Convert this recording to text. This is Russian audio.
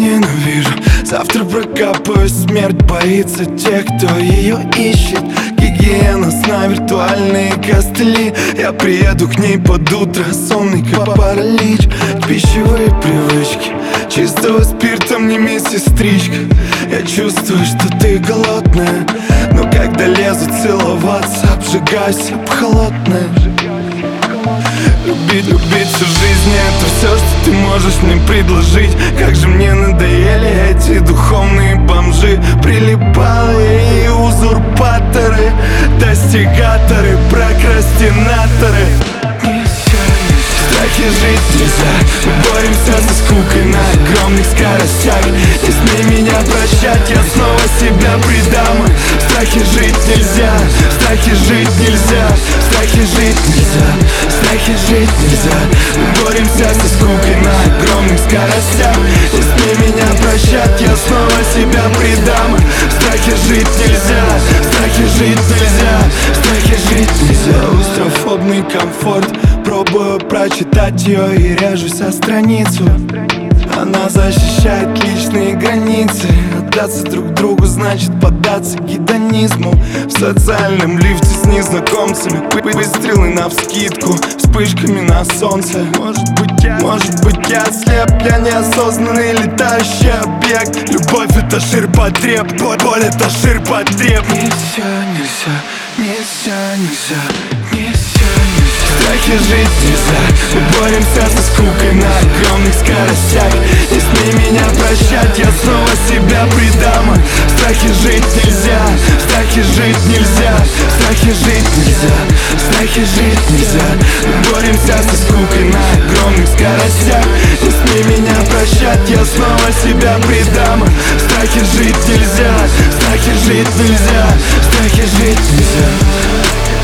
ненавижу. Завтра прокапаю, смерть боится тех, кто ее ищет. Гигиена сна, виртуальные костыли. Я приеду к ней под утро, сонный как паралич. Пищевые привычки, чистого спирта мне медсестричка. Я чувствую, что ты голодная, но когда лезу целоваться, обжигаюсь об холодное. Любить всю жизнь — это все, что ты можешь мне предложить. Как же мне надоели эти духовные бомжи, прилипалые и узурпаторы, достигаторы, прокрастинаторы. В страхе жить нельзя, мы боремся со скукой на огромных скоростях. Не смей меня прощать, я снова себя предам. В страхе жить нельзя, в страхе жить нельзя, в страхе жить нельзя, в страхе жить нельзя. Мы боремся со скукой на огромных скоростях. Не смей меня прощать, я снова себя предам. В страхе жить нельзя, в страхе жить нельзя, в страхе жить нельзя. Устрофобный комфорт, пробую прочитать ее и режусь о страницу. Она защищает личные границы. Отдаться друг другу значит поддаться гедонизму. В социальном лифте с незнакомцами выстрелы навскидку, вспышками на солнце. Может быть я слеп, я неосознанный летающий объект. Любовь — это ширпотреб, боль — это ширпотреб. Нельзя, нельзя. В страхе жить нельзя, мы боремся со скукой на огромных скоростях. Не смей меня прощать, я снова себя предам. В страхе жить нельзя, в страхе жить нельзя, в страхе жить нельзя, в страхе жить нельзя. Мы боремся со скукой на огромных скоростях. Не смей меня прощать, я снова себя предам. В страхе жить нельзя, в страхе жить нельзя, в страхе жить нельзя.